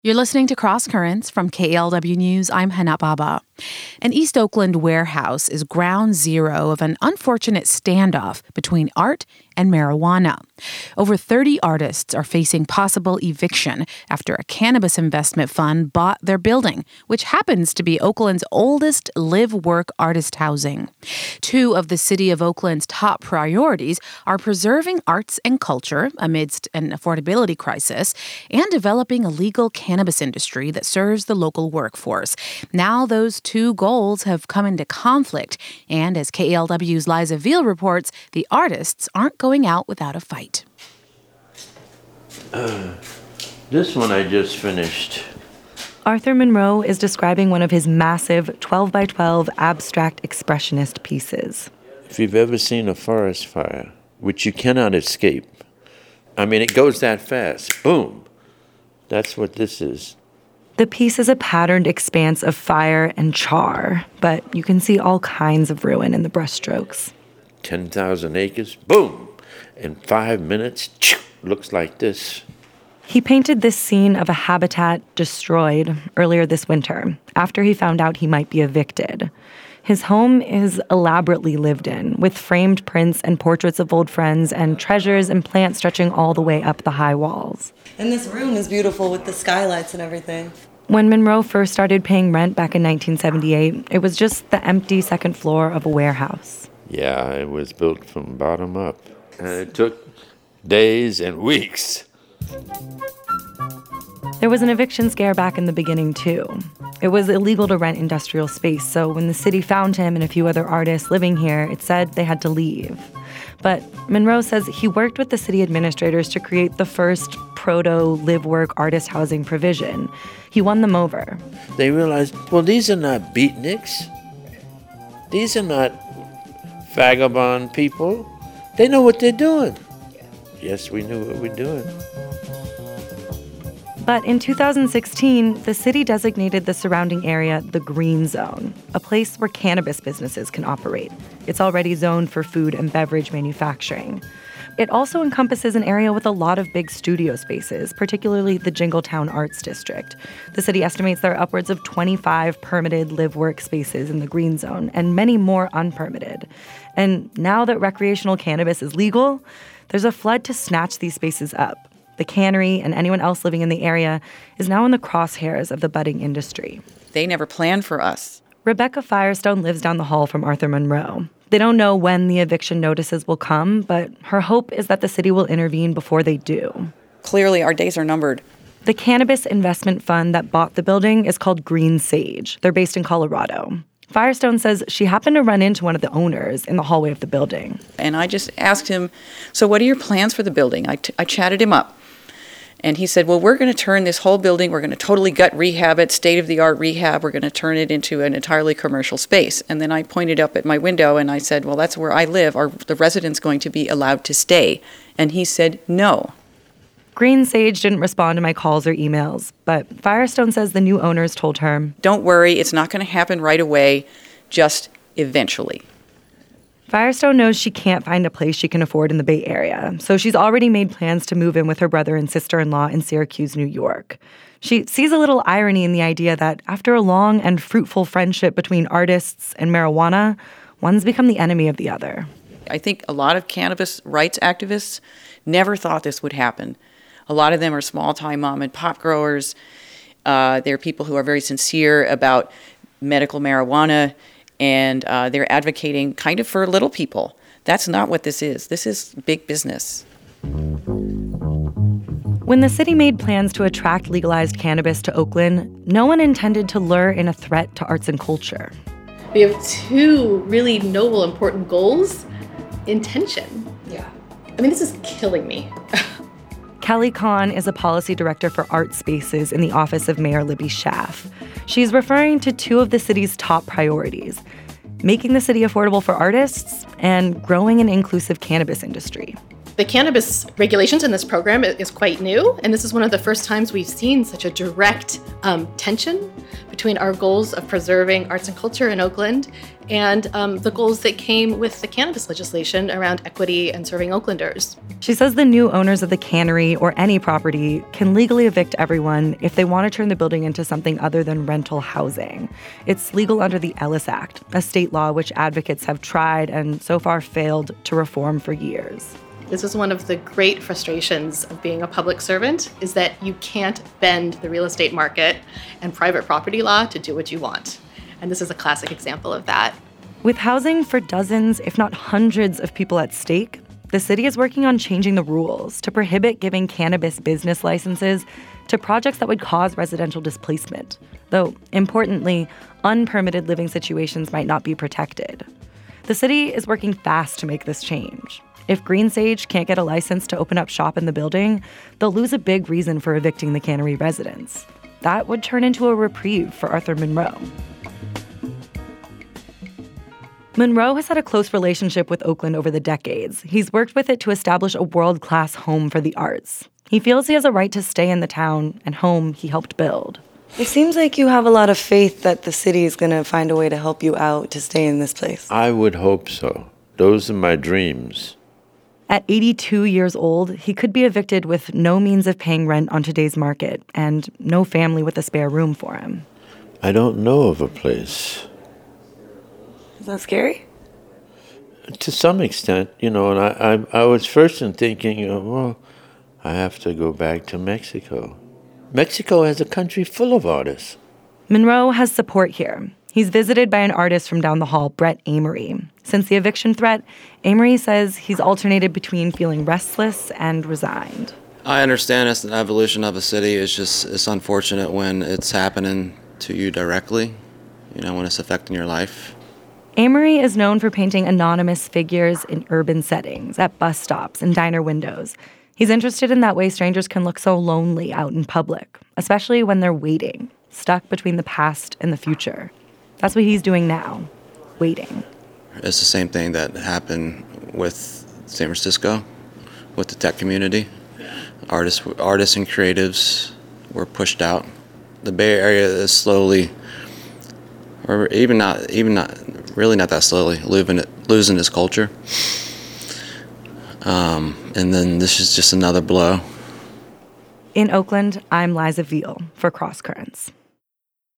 You're listening to Cross Currents from KALW News. I'm Hana Baba. An East Oakland warehouse is ground zero of an unfortunate standoff between art and marijuana. Over 30 artists are facing possible eviction after a cannabis investment fund bought their building, which happens to be Oakland's oldest live-work artist housing. Two of the city of Oakland's top priorities are preserving arts and culture amidst an affordability crisis and developing a legal cannabis industry that serves the local workforce. Now those two goals have come into conflict, and as KALW's Liza Veal reports, the artists aren't going out without a fight. This one I just finished. Arthur Monroe is describing one of his massive 12 by 12 abstract expressionist pieces. If you've ever seen a forest fire, which you cannot escape, I mean, it goes that fast. Boom. That's what this is. The piece is a patterned expanse of fire and char, but you can see all kinds of ruin in the brushstrokes. 10,000 acres, boom. In 5 minutes, looks like this. He painted this scene of a habitat destroyed earlier this winter, after he found out he might be evicted. His home is elaborately lived in, with framed prints and portraits of old friends and treasures and plants stretching all the way up the high walls. And this room is beautiful with the skylights and everything. When Monroe first started paying rent back in 1978, it was just the empty second floor of a warehouse. Yeah, it was built from bottom up. And it took days and weeks. There was an eviction scare back in the beginning, too. It was illegal to rent industrial space, so when the city found him and a few other artists living here, it said they had to leave. But Monroe says he worked with the city administrators to create the first proto-live-work artist housing provision. He won them over. They realized, well, these are not beatniks. These are not vagabond people. They know what they're doing. Yes, we knew what we're doing. But in 2016, the city designated the surrounding area the Green Zone, a place where cannabis businesses can operate. It's already zoned for food and beverage manufacturing. It also encompasses an area with a lot of big studio spaces, particularly the Jingletown Arts District. The city estimates there are upwards of 25 permitted live-work spaces in the Green Zone and many more unpermitted. And now that recreational cannabis is legal, there's a flood to snatch these spaces up. The cannery and anyone else living in the area is now in the crosshairs of the budding industry. They never planned for us. Rebecca Firestone lives down the hall from Arthur Monroe. They don't know when the eviction notices will come, but her hope is that the city will intervene before they do. Clearly, our days are numbered. The cannabis investment fund that bought the building is called Green Sage. They're based in Colorado. Firestone says she happened to run into one of the owners in the hallway of the building. And I just asked him, so what are your plans for the building? I chatted him up. And he said, well, we're going to turn this whole building, we're going to totally gut rehab it, state-of-the-art rehab. We're going to turn it into an entirely commercial space. And then I pointed up at my window and I said, well, that's where I live. Are the residents going to be allowed to stay? And he said, no. Green Sage didn't respond to my calls or emails, but Firestone says the new owners told her, don't worry, it's not going to happen right away, just eventually. Firestone knows she can't find a place she can afford in the Bay Area, so she's already made plans to move in with her brother and sister-in-law in Syracuse, New York. She sees a little irony in the idea that after a long and fruitful friendship between artists and marijuana, one's become the enemy of the other. I think a lot of cannabis rights activists never thought this would happen. A lot of them are small-time mom and pop growers. They're people who are very sincere about medical marijuana, and they're advocating kind of for little people. That's not what this is. This is big business. When the city made plans to attract legalized cannabis to Oakland, no one intended to lure in a threat to arts and culture. We have two really noble, important goals. Intention. Yeah. I mean, this is killing me. Kelly Kahn is a policy director for art spaces in the office of Mayor Libby Schaaf. She's referring to two of the city's top priorities: making the city affordable for artists and growing an inclusive cannabis industry. The cannabis regulations in this program is quite new, and this is one of the first times we've seen such a direct tension between our goals of preserving arts and culture in Oakland and the goals that came with the cannabis legislation around equity and serving Oaklanders. She says the new owners of the cannery or any property can legally evict everyone if they want to turn the building into something other than rental housing. It's legal under the Ellis Act, a state law which advocates have tried and so far failed to reform for years. This is one of the great frustrations of being a public servant, is that you can't bend the real estate market and private property law to do what you want. And this is a classic example of that. With housing for dozens, if not hundreds of people at stake, the city is working on changing the rules to prohibit giving cannabis business licenses to projects that would cause residential displacement. Though, importantly, unpermitted living situations might not be protected. The city is working fast to make this change. If Green Sage can't get a license to open up shop in the building, they'll lose a big reason for evicting the cannery residents. That would turn into a reprieve for Arthur Monroe. Monroe has had a close relationship with Oakland over the decades. He's worked with it to establish a world-class home for the arts. He feels he has a right to stay in the town and home he helped build. It seems like you have a lot of faith that the city is going to find a way to help you out to stay in this place. I would hope so. Those are my dreams. At 82 years old, he could be evicted with no means of paying rent on today's market and no family with a spare room for him. I don't know of a place. Is that scary? To some extent, and I was first in thinking, well, I have to go back to Mexico. Mexico has a country full of artists. Monroe has support here. He's visited by an artist from down the hall, Brett Amory. Since the eviction threat, Amory says he's alternated between feeling restless and resigned. I understand it's an evolution of a city. It's unfortunate when it's happening to you directly, when it's affecting your life. Amory is known for painting anonymous figures in urban settings, at bus stops and diner windows. He's interested in that way strangers can look so lonely out in public, especially when they're waiting, stuck between the past and the future. That's what he's doing now, waiting. It's the same thing that happened with San Francisco, with the tech community. Artists and creatives were pushed out. The Bay Area is slowly, or even not really not that slowly, losing its culture. And then this is just another blow. In Oakland, I'm Liza Veal for Cross Currents.